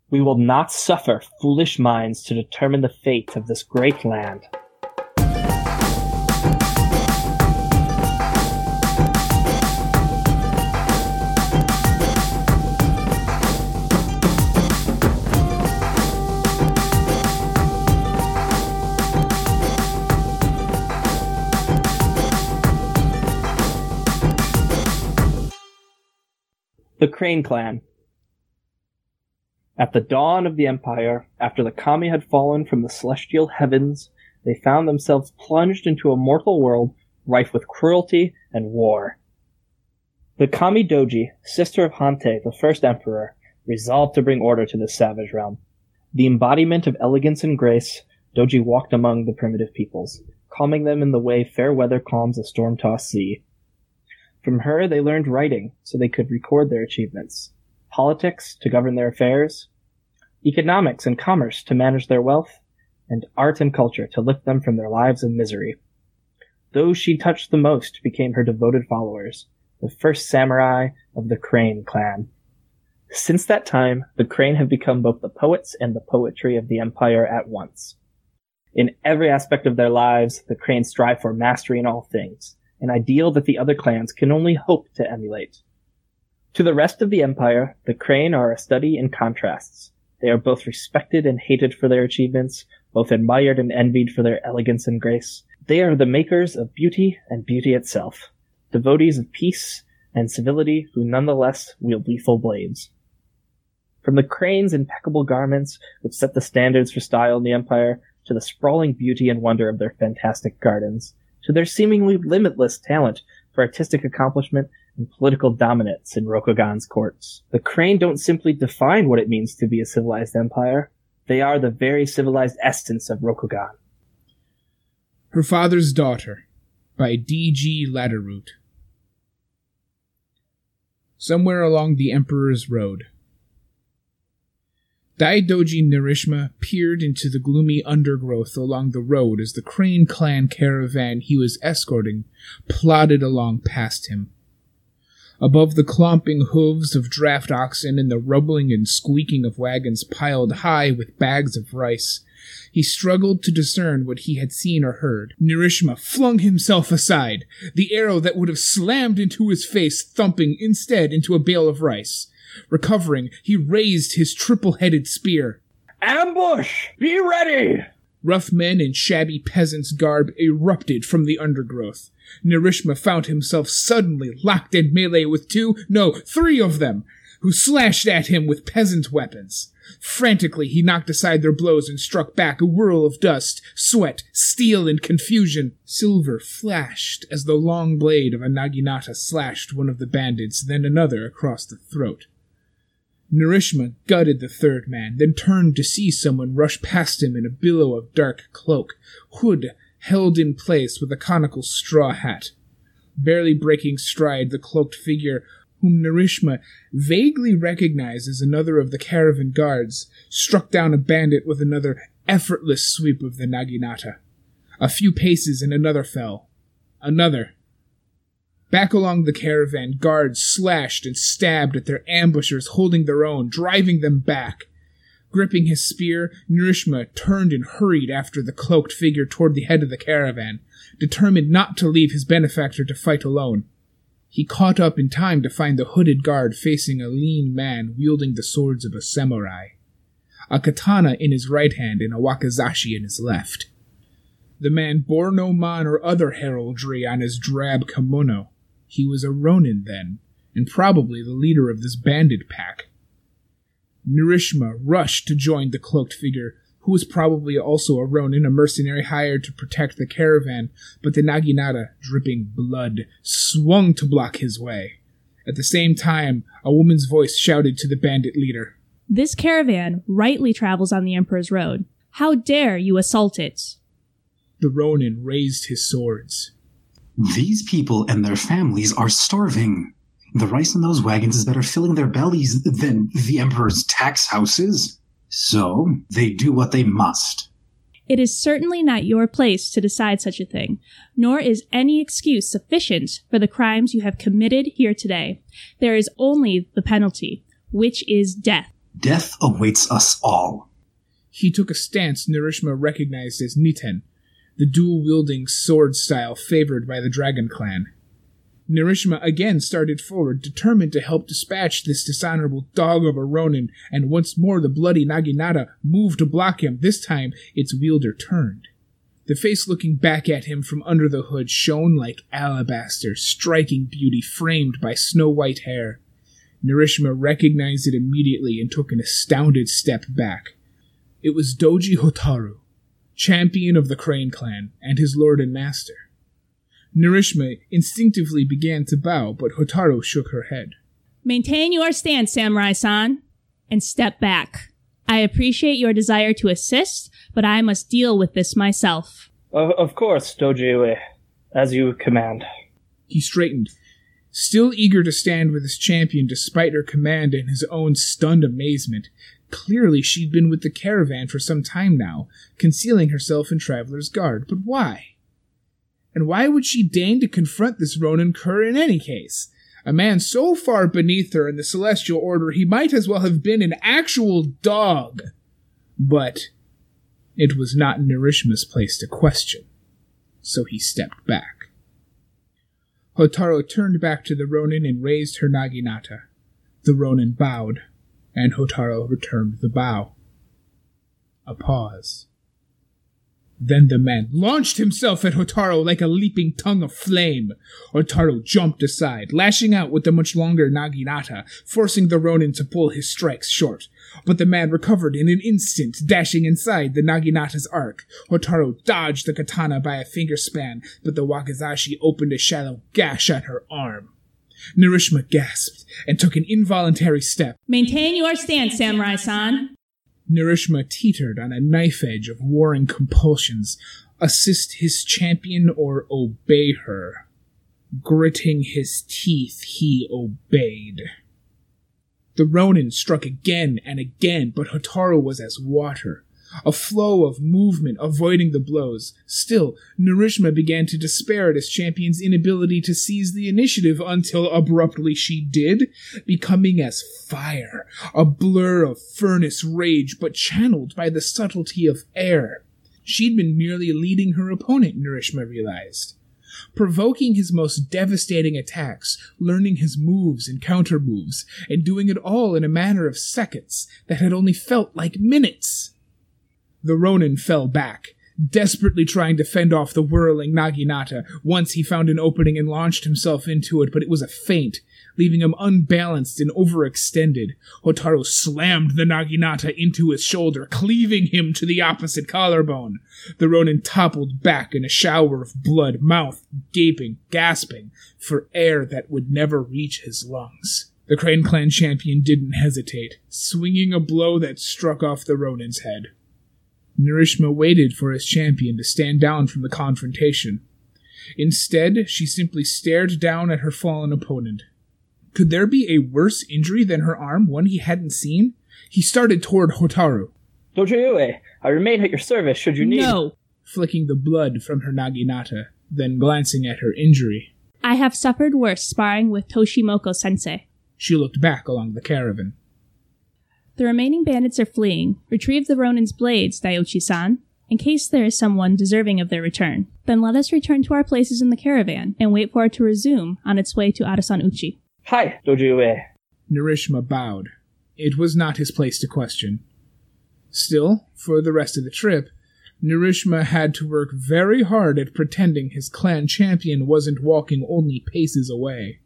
We will not suffer foolish minds to determine the fate of this great land. The Crane Clan. At the dawn of the Empire, after the Kami had fallen from the celestial heavens, they found themselves plunged into a mortal world rife with cruelty and war. The Kami Doji, sister of Hante, the first emperor, resolved to bring order to this savage realm. The embodiment of elegance and grace, Doji walked among the primitive peoples, calming them in the way fair weather calms a storm-tossed sea. From her they learned writing, so they could record their achievements, politics to govern their affairs, economics and commerce to manage their wealth, and art and culture to lift them from their lives of misery. Those she touched the most became her devoted followers, the first samurai of the Crane clan. Since that time, the Crane have become both the poets and the poetry of the Empire at once. In every aspect of their lives, the Crane strive for mastery in all things, an ideal that the other clans can only hope to emulate. To the rest of the Empire, the Crane are a study in contrasts. They are both respected and hated for their achievements, both admired and envied for their elegance and grace. They are the makers of beauty and beauty itself, devotees of peace and civility who nonetheless wield lethal blades. From the Crane's impeccable garments, which set the standards for style in the Empire, to the sprawling beauty and wonder of their fantastic gardens, to their seemingly limitless talent for artistic accomplishment and political dominance in Rokugan's courts. The Crane don't simply define what it means to be a civilized empire. They are the very civilized essence of Rokugan. Her Father's Daughter by D.G. Ladderroot. Somewhere along the Emperor's Road. Daidoji Nerishima peered into the gloomy undergrowth along the road as the Crane clan caravan he was escorting plodded along past him. Above the clomping hooves of draft oxen and the rumbling and squeaking of wagons piled high with bags of rice, he struggled to discern what he had seen or heard. Nerishima flung himself aside, the arrow that would have slammed into his face thumping instead into a bale of rice. Recovering, he raised his triple-headed spear. Ambush! Be ready! Rough men in shabby peasant's garb erupted from the undergrowth. Nerishima found himself suddenly locked in melee with three of them, who slashed at him with peasant weapons. Frantically, he knocked aside their blows and struck back, a whirl of dust, sweat, steel, and confusion. Silver flashed as the long blade of a naginata slashed one of the bandits, then another across the throat. Nerishima gutted the third man, then turned to see someone rush past him in a billow of dark cloak, hood held in place with a conical straw hat. Barely breaking stride, the cloaked figure, whom Nerishima vaguely recognized as another of the caravan guards, struck down a bandit with another effortless sweep of the naginata. A few paces and another fell. Another. Back along the caravan, guards slashed and stabbed at their ambushers, holding their own, driving them back. Gripping his spear, Nerishima turned and hurried after the cloaked figure toward the head of the caravan, determined not to leave his benefactor to fight alone. He caught up in time to find the hooded guard facing a lean man wielding the swords of a samurai, a katana in his right hand and a wakizashi in his left. The man bore no man or other heraldry on his drab kimono. He was a ronin then, and probably the leader of this bandit pack. Nerishima rushed to join the cloaked figure, who was probably also a ronin, a mercenary hired to protect the caravan, but the naginata, dripping blood, swung to block his way. At the same time, a woman's voice shouted to the bandit leader. "This caravan rightly travels on the Emperor's Road. How dare you assault it?" The ronin raised his swords. These people and their families are starving. The rice in those wagons is better filling their bellies than the Emperor's tax houses. So, they do what they must. It is certainly not your place to decide such a thing, nor is any excuse sufficient for the crimes you have committed here today. There is only the penalty, which is death. Death awaits us all. He took a stance Nerishma recognized as Niten, the dual-wielding sword style favored by the Dragon Clan. Nerishma again started forward, determined to help dispatch this dishonorable dog of a Ronin, and once more the bloody Naginata moved to block him. This time, its wielder turned. The face looking back at him from under the hood shone like alabaster, striking beauty framed by snow-white hair. Nerishma recognized it immediately and took an astounded step back. It was Doji Hotaru, champion of the Crane Clan, and his lord and master. Nerishma instinctively began to bow, but Hotaru shook her head. Maintain your stance, Samurai-san, and step back. I appreciate your desire to assist, but I must deal with this myself. Of course, Doji, as you command. He straightened, still eager to stand with his champion despite her command and his own stunned amazement. Clearly she'd been with the caravan for some time now, concealing herself in Traveler's Guard. But why? And why would she deign to confront this Ronin Kur in any case? A man so far beneath her in the Celestial Order, he might as well have been an actual dog. But it was not Nerishma's place to question, so he stepped back. Hotaru turned back to the Ronin and raised her Naginata. The Ronin bowed, and Hotaru returned the bow. A pause. Then the man launched himself at Hotaru like a leaping tongue of flame. Hotaru jumped aside, lashing out with the much longer Naginata, forcing the Ronin to pull his strikes short. But the man recovered in an instant, dashing inside the Naginata's arc. Hotaru dodged the katana by a finger span, but the wakizashi opened a shallow gash on her arm. Nerishma gasped and took an involuntary step. Maintain your stance, Samurai-san. Nerishma teetered on a knife edge of warring compulsions. Assist his champion or obey her. Gritting his teeth, he obeyed. The Ronin struck again and again, but Hotaru was as water. A flow of movement, avoiding the blows. Still, Nerishma began to despair at his champion's inability to seize the initiative until abruptly she did, becoming as fire, a blur of furnace rage, but channeled by the subtlety of air. She'd been merely leading her opponent, Nerishma realized. Provoking his most devastating attacks, learning his moves and counter-moves, and doing it all in a matter of seconds that had only felt like minutes. The Ronin fell back, desperately trying to fend off the whirling Naginata. Once he found an opening and launched himself into it, but it was a feint, leaving him unbalanced and overextended. Hotaru slammed the Naginata into his shoulder, cleaving him to the opposite collarbone. The Ronin toppled back in a shower of blood, mouth gaping, gasping for air that would never reach his lungs. The Crane Clan champion didn't hesitate, swinging a blow that struck off the Ronin's head. Nerishma waited for his champion to stand down from the confrontation. Instead, she simply stared down at her fallen opponent. Could there be a worse injury than her arm, one he hadn't seen? He started toward Hotaru. Doji, I remain at your service should you need... No! Flicking the blood from her Naginata, then glancing at her injury. I have suffered worse sparring with Toshimoko-sensei. She looked back along the caravan. The remaining bandits are fleeing. Retrieve the Ronin's blades, Daiuchi-san, in case there is someone deserving of their return. Then let us return to our places in the caravan and wait for it to resume on its way to Arasan Uchi. Hi, Doji. Nerishma bowed. It was not his place to question. Still, for the rest of the trip, Nerishma had to work very hard at pretending his clan champion wasn't walking only paces away.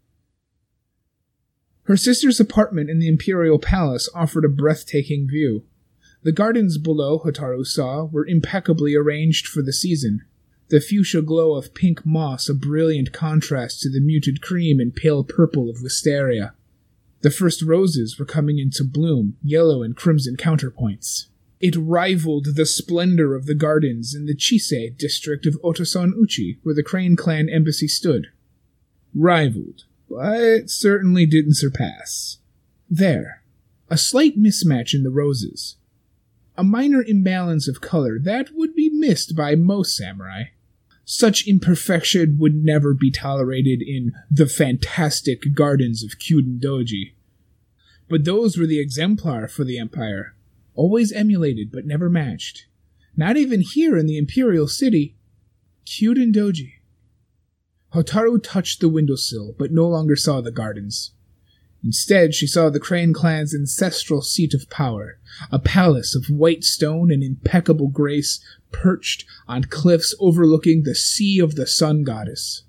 Her sister's apartment in the Imperial Palace offered a breathtaking view. The gardens below, Hotaru saw, were impeccably arranged for the season. The fuchsia glow of pink moss a brilliant contrast to the muted cream and pale purple of wisteria. The first roses were coming into bloom, yellow and crimson counterpoints. It rivaled the splendor of the gardens in the Chisei district of Otosan Uchi, where the Crane Clan embassy stood. Rivaled, but certainly didn't surpass. There, a slight mismatch in the roses. A minor imbalance of color that would be missed by most samurai. Such imperfection would never be tolerated in the fantastic gardens of Kyuden Doji. But those were the exemplar for the Empire, always emulated but never matched. Not even here in the Imperial City. Kyuden Doji. Hotaru touched the windowsill, but no longer saw the gardens. Instead, she saw the Crane clan's ancestral seat of power, a palace of white stone and impeccable grace perched on cliffs overlooking the Sea of the Sun Goddess.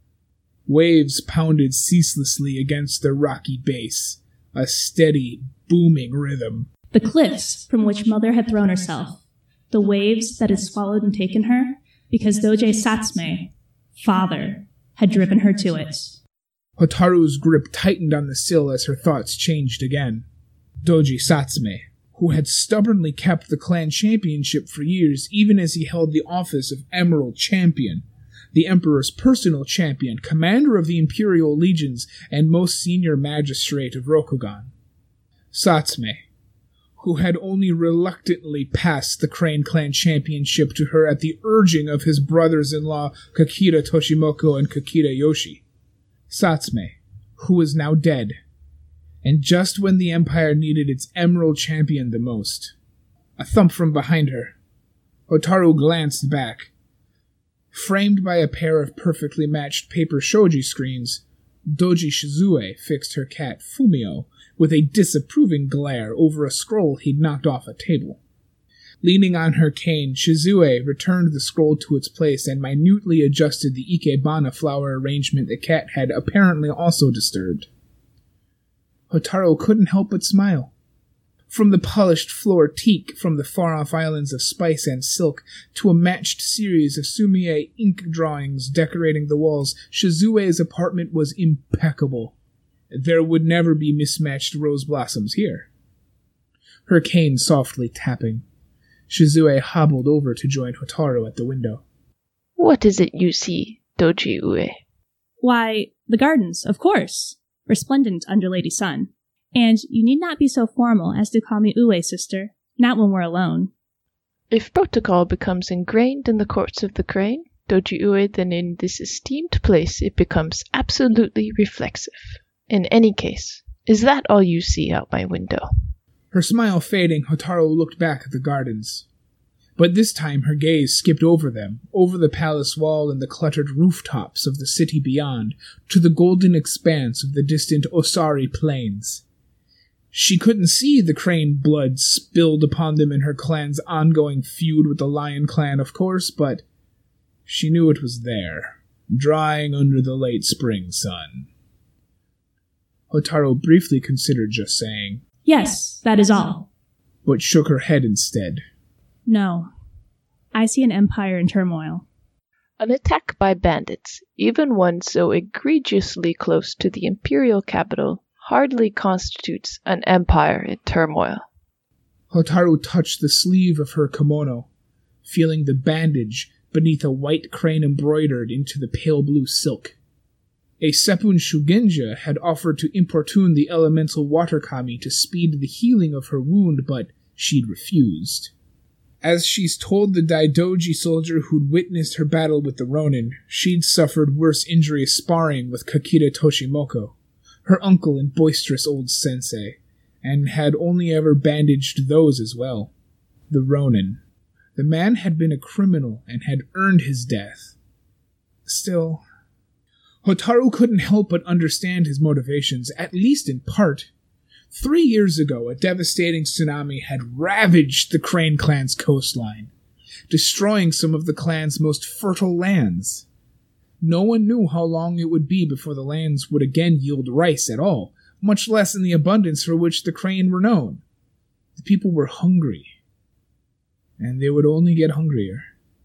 Waves pounded ceaselessly against the rocky base, a steady, booming rhythm. The cliffs from which Mother had thrown herself, the waves that had swallowed and taken her, because Doji Satsume, father, had driven her to it. Hotaru's grip tightened on the sill as her thoughts changed again. Doji Satsume, who had stubbornly kept the clan championship for years even as he held the office of Emerald Champion, the Emperor's personal champion, commander of the Imperial Legions, and most senior magistrate of Rokugan. Satsume, who had only reluctantly passed the Crane Clan championship to her at the urging of his brothers-in-law Kakita Toshimoko and Kakita Yoshi. Satsume, who was now dead, and just when the Empire needed its Emerald Champion the most. A thump from behind her. Hotaru glanced back. Framed by a pair of perfectly matched paper shoji screens, Doji Shizue fixed her cat Fumio with a disapproving glare over a scroll he'd knocked off a table. Leaning on her cane, Shizue returned the scroll to its place and minutely adjusted the ikebana flower arrangement the cat had apparently also disturbed. Hotaru couldn't help but smile. From the polished floor teak from the far-off islands of spice and silk to a matched series of sumie ink drawings decorating the walls, Shizue's apartment was impeccable. There would never be mismatched rose blossoms here. Her cane softly tapping, Shizue hobbled over to join Hotaru at the window. What is it you see, Doji Ue? Why, the gardens, of course. Resplendent under Lady Sun. And you need not be so formal as to call me Ue, sister. Not when we're alone. If protocol becomes ingrained in the courts of the Crane, Doji Ue, then in this esteemed place it becomes absolutely reflexive. In any case, is that all you see out my window? Her smile fading, Hotaru looked back at the gardens. But this time her gaze skipped over them, over the palace wall and the cluttered rooftops of the city beyond, to the golden expanse of the distant Osari Plains. She couldn't see the Crane blood spilled upon them in her clan's ongoing feud with the Lion Clan, of course, but she knew it was there, drying under the late spring sun. Hotaru briefly considered just saying, Yes, that is all. But shook her head instead. No. I see an empire in turmoil. An attack by bandits, even one so egregiously close to the imperial capital, hardly constitutes an empire in turmoil. Hotaru touched the sleeve of her kimono, feeling the bandage beneath a white crane embroidered into the pale blue silk. A Seppun Shugenja had offered to importune the elemental water kami to speed the healing of her wound, but she'd refused. As she's told the Daidoji soldier who'd witnessed her battle with the Ronin, she'd suffered worse injuries sparring with Kakita Toshimoko, her uncle and boisterous old sensei, and had only ever bandaged those as well. The Ronin. The man had been a criminal and had earned his death. Still, Hotaru couldn't help but understand his motivations, at least in part. 3 years ago, a devastating tsunami had ravaged the Crane clan's coastline, destroying some of the clan's most fertile lands. No one knew how long it would be before the lands would again yield rice at all, much less in the abundance for which the Crane were known. The people were hungry, and they would only get hungrier.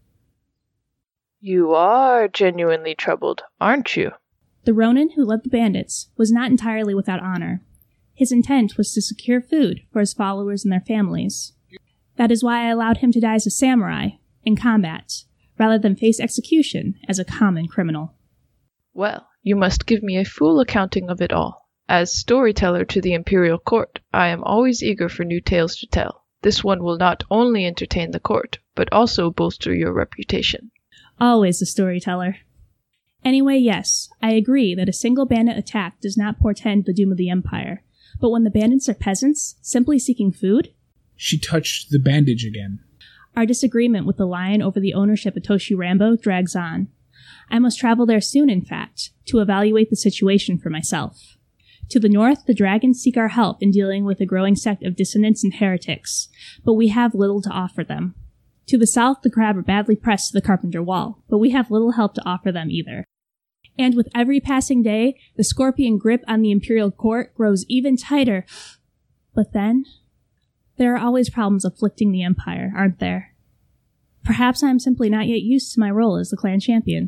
You are genuinely troubled, aren't you? The Ronin who led the bandits was not entirely without honor. His intent was to secure food for his followers and their families. That is why I allowed him to die as a samurai, in combat, rather than face execution as a common criminal. Well, you must give me a full accounting of it all. As storyteller to the imperial court, I am always eager for new tales to tell. This one will not only entertain the court, but also bolster your reputation. Always the storyteller. Anyway, yes, I agree that a single bandit attack does not portend the doom of the Empire, But when the bandits are peasants, simply seeking food? She touched the bandage again. Our disagreement with the lion over the ownership of Toshi Rambo drags on. I must travel there soon, in fact, to evaluate the situation for myself. To the north, the dragons seek our help in dealing with a growing sect of dissonants and heretics, but we have little to offer them. To the south, the crab are badly pressed to the Carpenter Wall, but we have little help to offer them either. And with every passing day, the scorpion grip on the imperial court grows even tighter. But then, there are always problems afflicting the empire, aren't there? Perhaps I am simply not yet used to my role as the clan champion.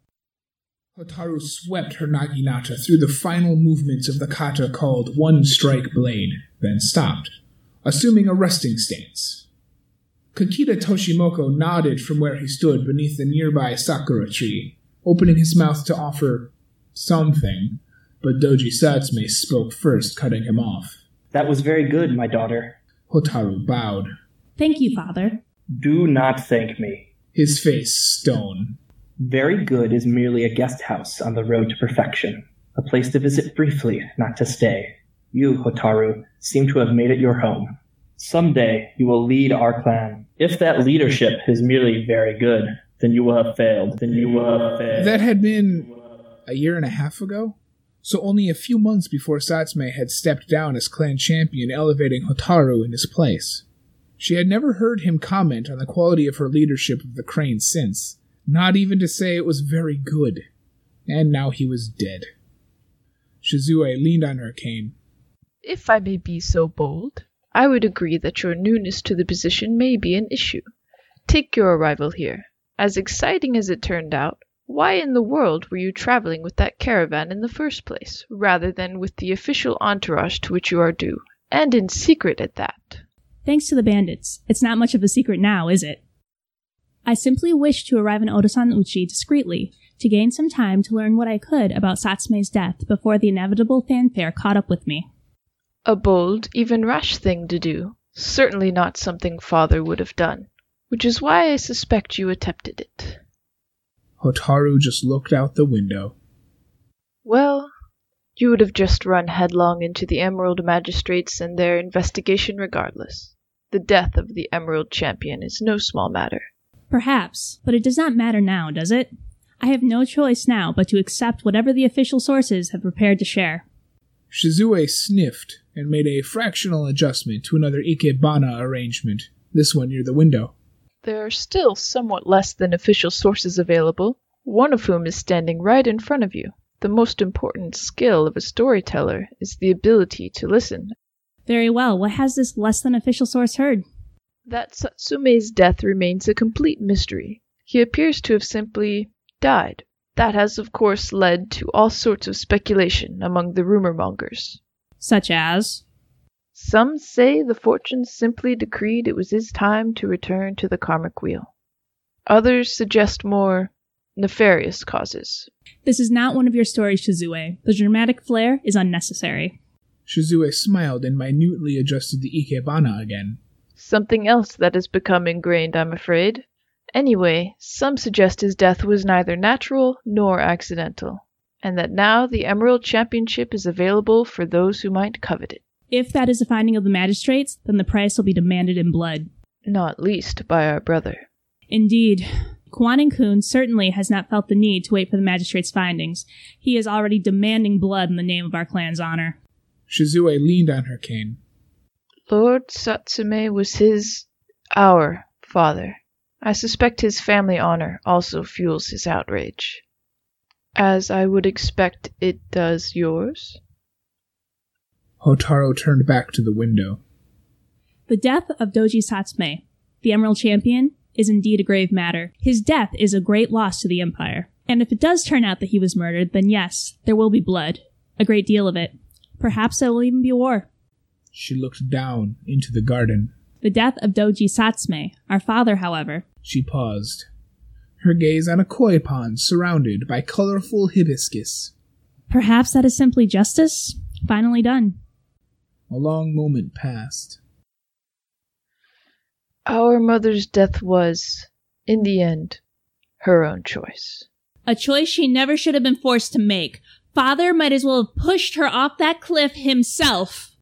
Hotaru swept her naginata through the final movements of the kata called One Strike Blade, then stopped, assuming a resting stance. Kakita Toshimoko nodded from where he stood beneath the nearby sakura tree, opening his mouth to offer something, but Doji Satsume spoke first, cutting him off. That was very good, my daughter. Hotaru bowed. Thank you, father. Do not thank me. His face stone. Very good is merely a guest house on the road to perfection. A place to visit briefly, not to stay. You, Hotaru, seem to have made it your home. Someday you will lead our clan. If that leadership is merely very good, then you will have failed. That had been a year and a half ago? So only a few months before Satsume had stepped down as clan champion, elevating Hotaru in his place. She had never heard him comment on the quality of her leadership of the Cranes since, not even to say it was very good. And now he was dead. Shizue leaned on her cane. If I may be so bold, I would agree that your newness to the position may be an issue. Take your arrival here. As exciting as it turned out, why in the world were you traveling with that caravan in the first place, rather than with the official entourage to which you are due, and in secret at that? Thanks to the bandits. It's not much of a secret now, is it? I simply wished to arrive in Otosan Uchi discreetly, to gain some time to learn what I could about Satsume's death before the inevitable fanfare caught up with me. A bold, even rash thing to do. Certainly not something father would have done, which is why I suspect you attempted it. Hotaru just looked out the window. Well, you would have just run headlong into the Emerald Magistrates and their investigation regardless. The death of the Emerald Champion is no small matter. Perhaps, but it does not matter now, does it? I have no choice now but to accept whatever the official sources have prepared to share. Shizue sniffed and made a fractional adjustment to another ikebana arrangement, this one near the window. There are still somewhat less than official sources available, one of whom is standing right in front of you. The most important skill of a storyteller is the ability to listen. Very well, what has this less than official source heard? That Satsume's death remains a complete mystery. He appears to have simply died. That has, of course, led to all sorts of speculation among the rumor mongers. Such as? Some say the fortunes simply decreed it was his time to return to the karmic wheel. Others suggest more nefarious causes. This is not one of your stories, Shizue. The dramatic flair is unnecessary. Shizue smiled and minutely adjusted the ikebana again. Something else that has become ingrained, I'm afraid. Anyway, some suggest his death was neither natural nor accidental, and that now the Emerald Championship is available for those who might covet it. If that is the finding of the magistrates, then the price will be demanded in blood. Not least by our brother. Indeed. Kwannon-kun certainly has not felt the need to wait for the magistrates' findings. He is already demanding blood in the name of our clan's honor. Shizue leaned on her cane. Lord Satsume was our father. I suspect his family honor also fuels his outrage. As I would expect it does yours. Hotaru turned back to the window. The death of Doji Satsume, the Emerald Champion, is indeed a grave matter. His death is a great loss to the Empire. And if it does turn out that he was murdered, then yes, there will be blood. A great deal of it. Perhaps there will even be war. She looked down into the garden. The death of Doji Satsume, our father, however. She paused, her gaze on a koi pond surrounded by colorful hibiscus. Perhaps that is simply justice, finally done. A long moment passed. Our mother's death was, in the end, her own choice. A choice she never should have been forced to make. Father might as well have pushed her off that cliff himself.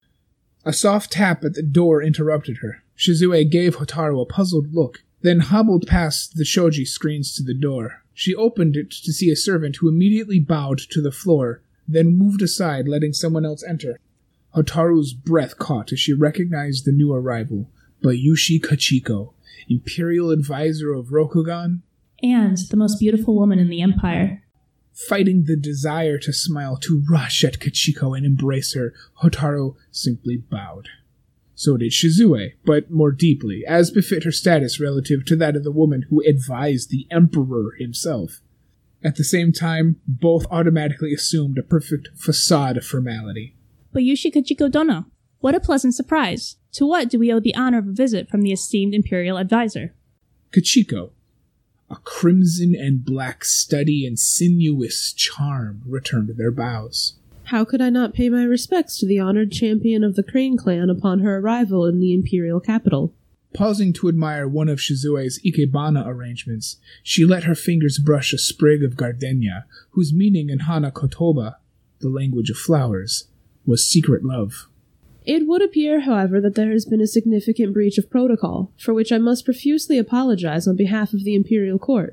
A soft tap at the door interrupted her. Shizue gave Hotaru a puzzled look, then hobbled past the shoji screens to the door. She opened it to see a servant who immediately bowed to the floor, then moved aside, letting someone else enter. Hotaru's breath caught as she recognized the new arrival, Bayushi Kachiko, Imperial Advisor of Rokugan, And the most beautiful woman in the Empire. Fighting the desire to smile, to rush at Kachiko and embrace her, Hotaru simply bowed. So did Shizue, but more deeply, as befit her status relative to that of the woman who advised the Emperor himself. At the same time, both automatically assumed a perfect facade of formality. Bayushi Kachiko Dono. What a pleasant surprise. To what do we owe the honor of a visit from the esteemed Imperial Advisor? Kachiko, a crimson and black study and sinuous charm, returned their bows. How could I not pay my respects to the honored champion of the Crane clan upon her arrival in the imperial capital? Pausing to admire one of Shizue's ikebana arrangements, she let her fingers brush a sprig of gardenia, whose meaning in Hana Kotoba, the language of flowers, was secret love. It would appear, however, that there has been a significant breach of protocol, for which I must profusely apologize on behalf of the imperial court.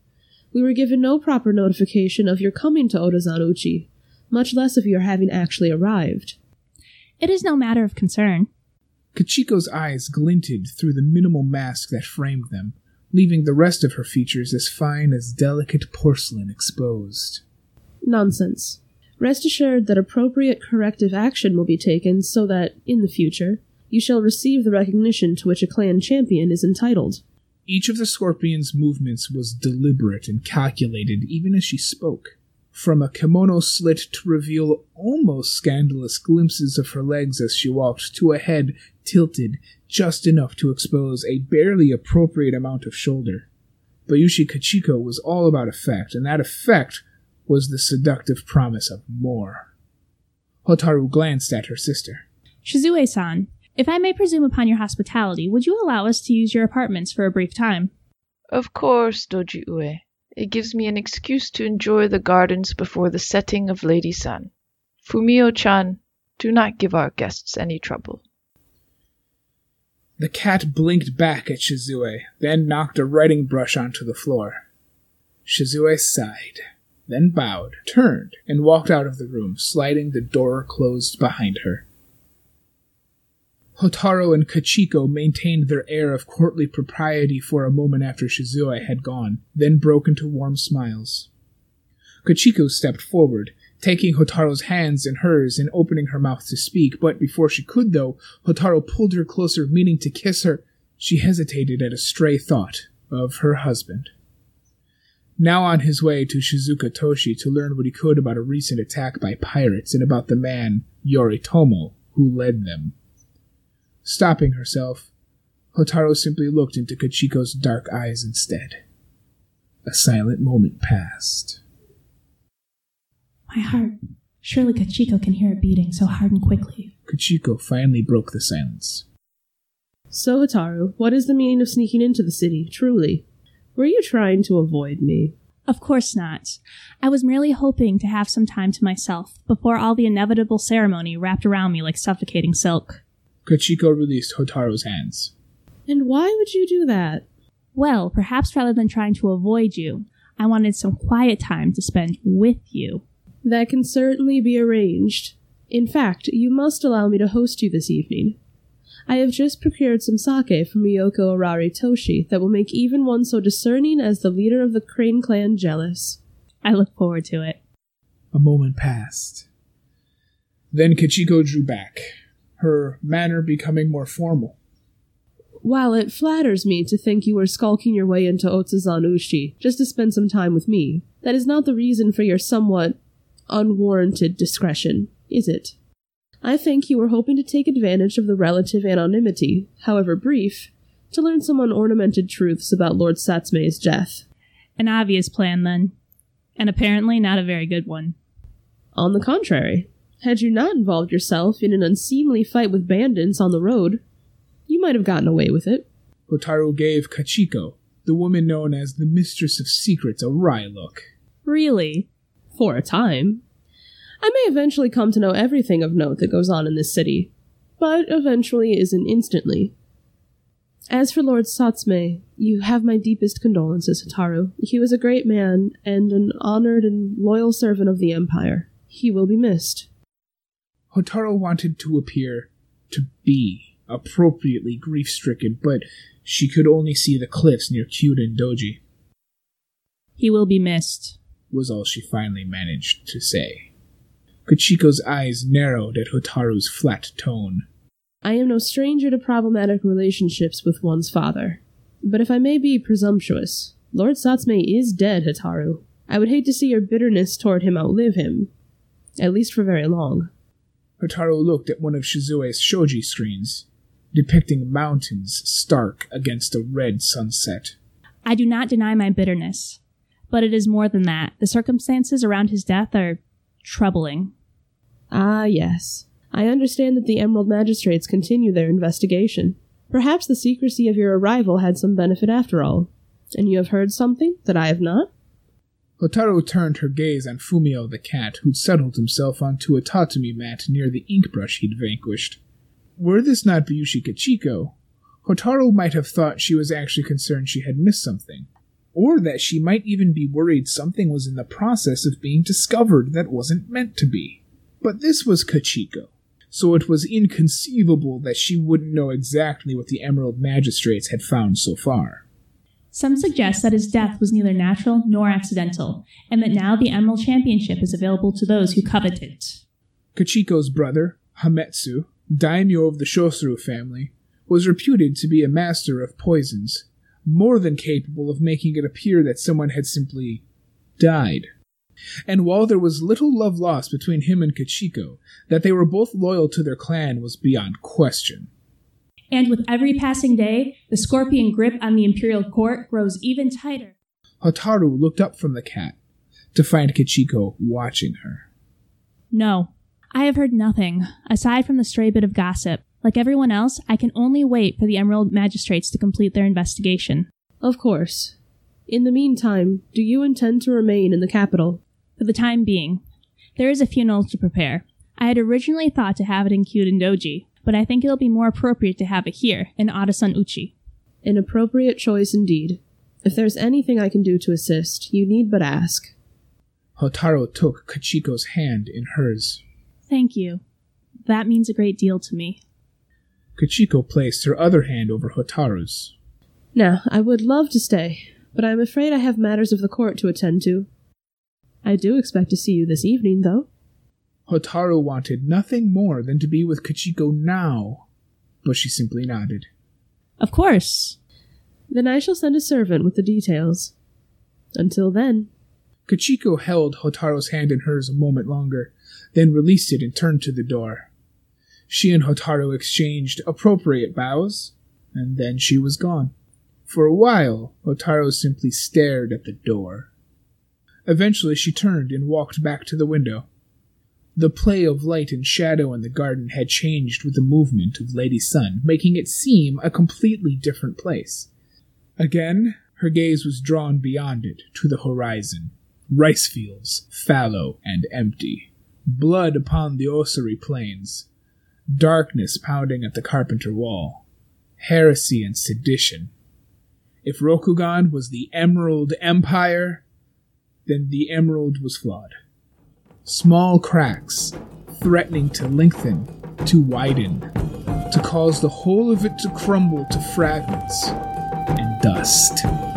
We were given no proper notification of your coming to Otazan-uchi, much less of your having actually arrived. It is no matter of concern. Kachiko's eyes glinted through the minimal mask that framed them, leaving the rest of her features as fine as delicate porcelain exposed. Nonsense. Rest assured that appropriate corrective action will be taken so that, in the future, you shall receive the recognition to which a clan champion is entitled. Each of the scorpion's movements was deliberate and calculated even as she spoke. From a kimono slit to reveal almost scandalous glimpses of her legs as she walked, to a head tilted just enough to expose a barely appropriate amount of shoulder. Bayushi Kachiko was all about effect, and that effect was the seductive promise of more. Hotaru glanced at her sister. Shizue-san, if I may presume upon your hospitality, would you allow us to use your apartments for a brief time? Of course, Doji Ue. It gives me an excuse to enjoy the gardens before the setting of Lady Sun. Fumio-chan, do not give our guests any trouble. The cat blinked back at Shizue, then knocked a writing brush onto the floor. Shizue sighed, then bowed, turned, and walked out of the room, sliding the door closed behind her. Hotaru and Kachiko maintained their air of courtly propriety for a moment after Shizue had gone, then broke into warm smiles. Kachiko stepped forward, taking Hotaru's hands in hers and opening her mouth to speak, but before she could, though, Hotaru pulled her closer, meaning to kiss her. She hesitated at a stray thought of her husband. Now on his way to Shizuka Toshi to learn what he could about a recent attack by pirates and about the man, Yoritomo, who led them. Stopping herself, Hotaru simply looked into Kachiko's dark eyes instead. A silent moment passed. My heart. Surely Kachiko can hear it beating so hard and quickly. Kachiko finally broke the silence. So, Hotaru, what is the meaning of sneaking into the city, truly? Were you trying to avoid me? Of course not. I was merely hoping to have some time to myself before all the inevitable ceremony wrapped around me like suffocating silk. Kachiko released Hotaru's hands. And why would you do that? Well, perhaps rather than trying to avoid you, I wanted some quiet time to spend with you. That can certainly be arranged. In fact, you must allow me to host you this evening. I have just procured some sake from Miyoko Arari Toshi that will make even one so discerning as the leader of the Crane clan jealous. I look forward to it. A moment passed. Then Kachiko drew back, her manner becoming more formal. While it flatters me to think you were skulking your way into Otazan-uchi just to spend some time with me, that is not the reason for your somewhat unwarranted discretion, is it? I think you were hoping to take advantage of the relative anonymity, however brief, to learn some unornamented truths about Lord Satsume's death. An obvious plan, then. And apparently not a very good one. On the contrary, had you not involved yourself in an unseemly fight with bandits on the road, you might have gotten away with it. Hotaru gave Kachiko, the woman known as the Mistress of Secrets, a wry look. Really? For a time. I may eventually come to know everything of note that goes on in this city. but eventually isn't instantly. As for Lord Satsme, you have my deepest condolences, Hotaru. He was a great man, and an honored and loyal servant of the Empire. He will be missed. Hotaru wanted to appear to be appropriately grief-stricken, but she could only see the cliffs near Kyuden Doji. He will be missed, was all she finally managed to say. Kachiko's eyes narrowed at Hotaru's flat tone. I am no stranger to problematic relationships with one's father. But if I may be presumptuous, Lord Satsme is dead, Hotaru. I would hate to see your bitterness toward him outlive him, at least for very long. Hotaru looked at one of Shizue's shoji screens, depicting mountains stark against a red sunset. I do not deny my bitterness, but it is more than that. The circumstances around his death are troubling. Ah, yes. I understand that the Emerald Magistrates continue their investigation. Perhaps the secrecy of your arrival had some benefit after all. And you have heard something that I have not? Hotaru turned her gaze on Fumio the cat, who'd settled himself onto a tatami mat near the ink brush he'd vanquished. Were this not Bayushi Kachiko, Hotaru might have thought she was actually concerned she had missed something, or that she might even be worried something was in the process of being discovered that wasn't meant to be. But this was Kachiko, so it was inconceivable that she wouldn't know exactly what the Emerald Magistrates had found so far. Some suggest that his death was neither natural nor accidental, and that now the Emerald Championship is available to those who covet it. Kachiko's brother, Hametsu, daimyo of the Shosuru family, was reputed to be a master of poisons, more than capable of making it appear that someone had simply died. And while there was little love lost between him and Kachiko, that they were both loyal to their clan was beyond question. And with every passing day, the scorpion grip on the Imperial Court grows even tighter. Hotaru looked up from the cat to find Kachiko watching her. No, I have heard nothing, aside from the stray bit of gossip. Like everyone else, I can only wait for the Emerald Magistrates to complete their investigation. Of course. In the meantime, do you intend to remain in the capital? For the time being. There is a funeral to prepare. I had originally thought to have it in Kyuden Doji, but I think it'll be more appropriate to have it here, in Otosan Uchi. An appropriate choice indeed. If there's anything I can do to assist, you need but ask. Hotaru took Kachiko's hand in hers. Thank you. That means a great deal to me. Kachiko placed her other hand over Hotaru's. Now, I would love to stay, but I'm afraid I have matters of the court to attend to. I do expect to see you this evening, though. Hotaru wanted nothing more than to be with Kachiko now, but she simply nodded. Of course. Then I shall send a servant with the details. Until then. Kachiko held Hotaru's hand in hers a moment longer, then released it and turned to the door. She and Hotaru exchanged appropriate bows, and then she was gone. For a while, Hotaru simply stared at the door. Eventually she turned and walked back to the window. The play of light and shadow in the garden had changed with the movement of Lady Sun, making it seem a completely different place. Again, her gaze was drawn beyond it, to the horizon. Rice fields, fallow and empty. Blood upon the Osiri plains. Darkness pounding at the carpenter wall. Heresy and sedition. If Rokugan was the Emerald Empire, then the Emerald was flawed. Small cracks, threatening to lengthen, to widen, to cause the whole of it to crumble to fragments and dust.